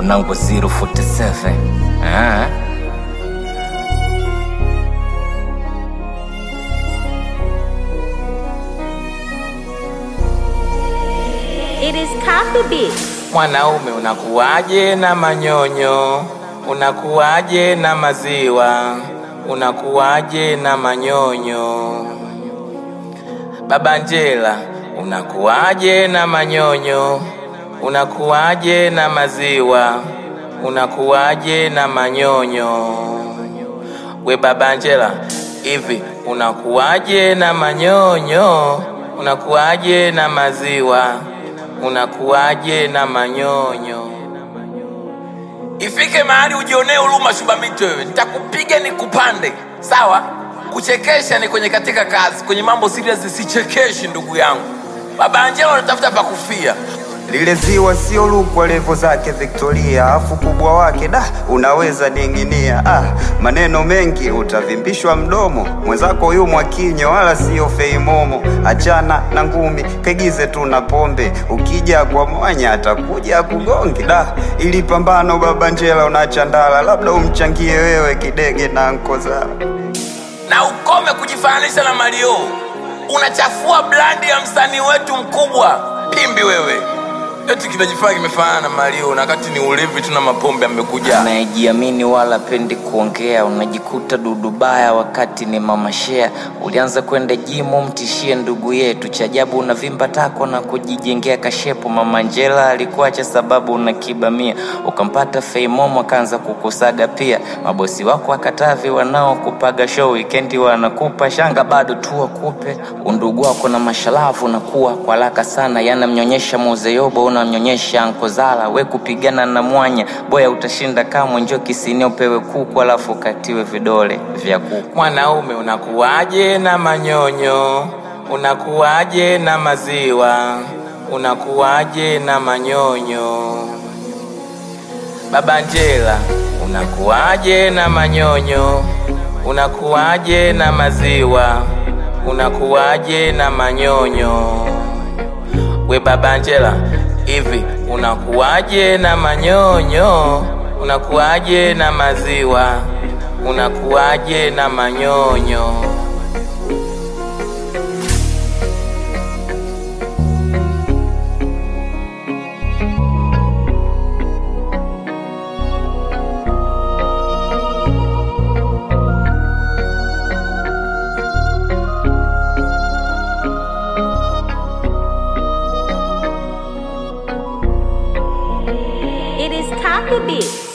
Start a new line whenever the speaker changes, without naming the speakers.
Mwanangu 047.
It is Coffee Beats.
Mwanaume unakuwaje na manyonyo, unakuwaje na maziwa, unakuwaje na manyonyo. Baba Angela, unakuwaje na manyonyo, unakuwaje na maziwa, unakuwaje na manyonyo. We Baba Angela, hivi unakuwaje na manyonyo, unakuwaje na maziwa, unakuwaje na manyonyo. Ifike mahali ujionee huruma Shubamito wewe. Nitakupiga nikupande. Sawa? Kuchekesha ni kwenye katika kazi. Kwenye mambo serious sichekeshi ndugu yangu. Baba Angela unatafuta pa kufia.
Lile ziwa sio Rukwa levo zake Victoria, afu kubwa wake unaweza dinginia. Maneno mengi utavimbishwa mdomo, mwenzako yu Mwakinyo wala sio Feimomo. Achana na ngumi, kegize tu na pombe, ukija kwa mwanya atakuja kugonge. Ili pambano Baba Angela unachandala, labda umchangie wewe kidege na Ankoza.
Na ukome kujifananisha na Mario. Unachafua brand ya msanii wetu mkubwa. Pimbi wewe. Eti kinajifanya kimefanana na Mario na wakati ni ulevi tu na mapombe amekuja.
Anayejiamini wala pendi kuongea, unajikuta dudubaya wakati ni mama share. Ulianza kwenda jimu mtishie ndugu yetu, chajabu unavimba tako na kujijengea kashepo. Mama Angela alikuacha sababu unakibamia, ukampata Feimomo akaanza kukusaga pia. Mabosi wako akatavi wanao kupaga show, weekendi wanakupa shanga bado tu wakupe. Undugu wako na mashalavu nakuwa kwa haraka sana, yanamnyonyesha Mozeyobo unamnyonyesha Ankozala. We kupigana na mwanya boya utashinda kamwe, njoo kisini upewe kuku alafu katiwe vidole vya kuku.
Mwanaume unakuwaje na manyonyo, unakuwaje na maziwa, unakuwaje na manyonyo. Baba Angela, unakuwaje na manyonyo, unakuwaje na maziwa, unakuwaje na manyonyo. We Baba Angela, hivi unakuwaje na manyonyo, unakuwaje na maziwa, unakuwaje na manyonyo.
It is Coffee Beats.